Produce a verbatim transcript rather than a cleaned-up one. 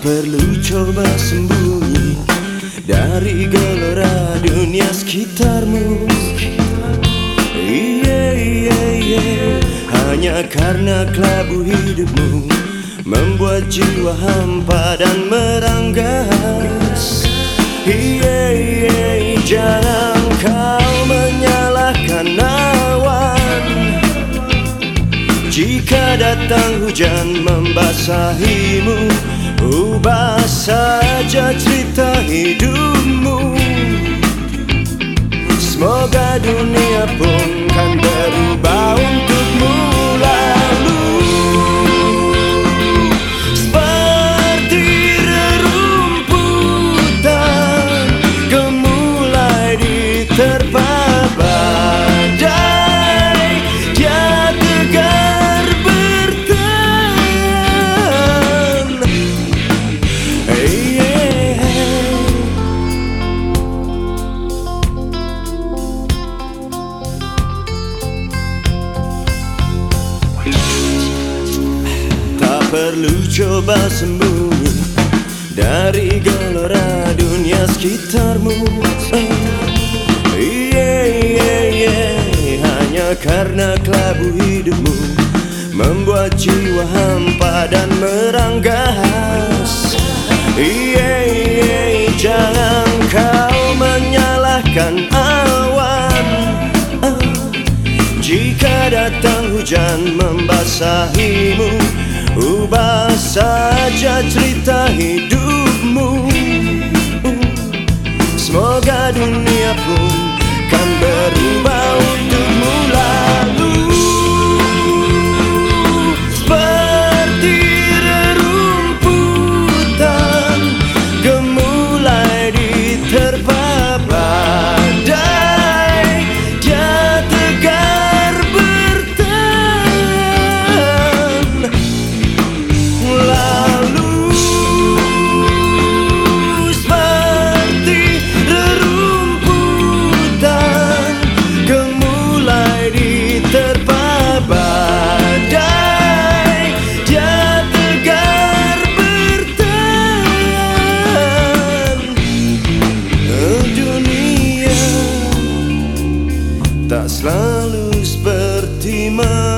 perlu coba sembunyi dari gelora dunia sekitarmu. Iya, iya, iya. Hanya karena kelabu hidupmu membuat jiwa hampa dan meranggas. Iya, iya, jangan kau menyalahkan awan jika datang hujan membasahimu. Ubah saja cerita hidupmu. Semoga dunia pun kan berubah untukmu. Lalu seperti rerumputan gemulai diterpa badai, dia tegar bertahan. Hey, yeah. Tak perlu coba sembunyi dari gelora dunia sekitarmu. Iya, iya, iya. Hanya karena kelabu hidupmu membuat jiwa hampa dan meranggas. Iya, iya, jangan kau menyalahkan awan jika datang hujan membasahimu. Ubah saja cerita hidupmu. Semoga dunia pun kan berubah untukmu. Lalu seperti rerumputan gemulai diterpa badai, dia tegar bertahan. Lalu seperti rerumputan gemulai diterpa badai, dia tegar bertahan. Dunia tak selalu seperti